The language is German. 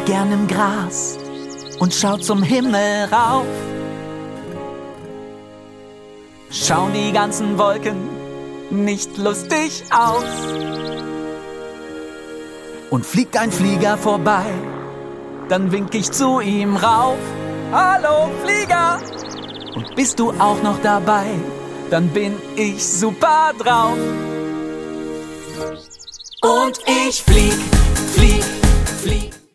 gern im Gras und schau zum Himmel rauf. Schauen die ganzen Wolken nicht lustig aus? Und fliegt ein Flieger vorbei, dann wink ich zu ihm rauf. Hallo Flieger! Und bist du auch noch dabei, dann bin ich super drauf. Und ich flieg, flieg, flieg.